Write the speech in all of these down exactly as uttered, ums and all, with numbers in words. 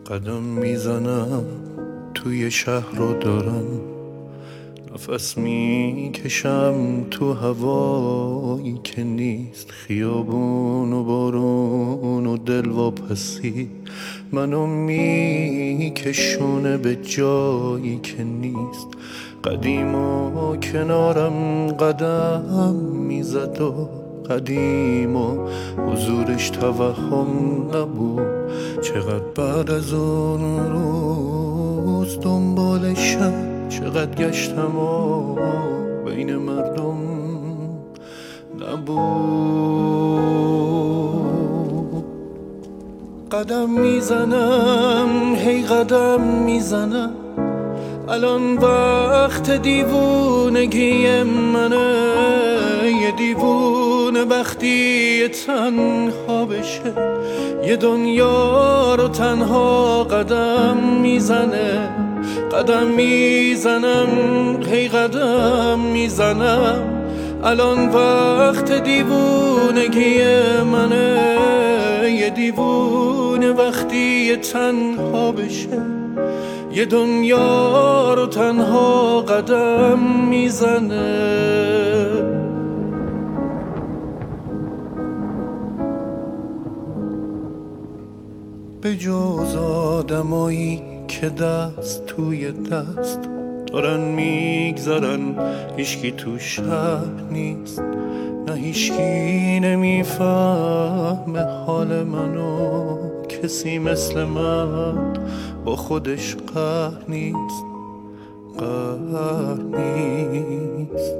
قدم میزنم توی شهر رو دارم، نفس میکشم تو هوایی که نیست، خیابون و بارون و دلواپسی منو میکشونه به جایی که نیست. قدیم و کنارم قدم میزد و قدیم و حضورش توهم نبود. چقدر بعد از اون روز دنبالشم، چقدر گشتم و بین مردم نبود. قدم میزنم هی قدم میزنم، الان وقت دیوونگی منه. یه دیوونه وقتی تنها بشه، یه دنیا رو تنها قدم میزنه. قدم میزنم هی قدم میزنم، الان وقت دیوونگی منه. یه دیوونه وقتی تنها بشه، یه دنیا رو تنها قدم میزنه. به جز آدمایی که دست توی دست دارن میگذرن، هیچکی تو شهر نیست، نه هیچکی نمیفهمه حال منو. کسی مثل من با خودش قهر نیست، قهر نیست.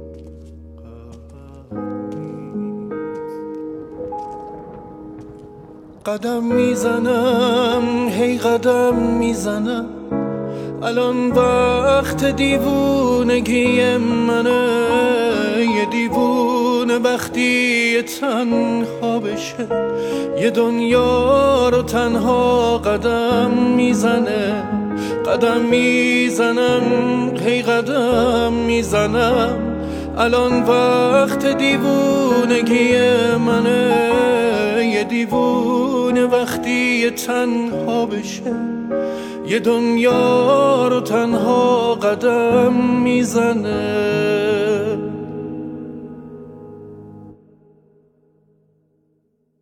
قدم میزنم هی قدم میزنم، الان وقت دیوونگی منه. یه دیوونه وقتی تنها بشه، یه دنیا رو تنها قدم میزنه. قدم میزنم هی قدم میزنم، الان وقت دیوونگی منه. یه دیوونه وقتی تنها بشه، یه دنیا رو تنها قدم میزنه.